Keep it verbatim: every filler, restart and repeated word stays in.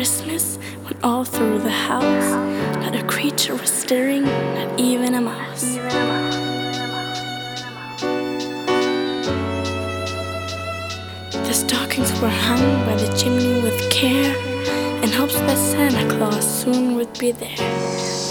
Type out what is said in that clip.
Christmas went all through the house. Not a creature was stirring, not even a mouse. The stockings were hung by the chimney with care, in hopes that Santa Claus soon would be there.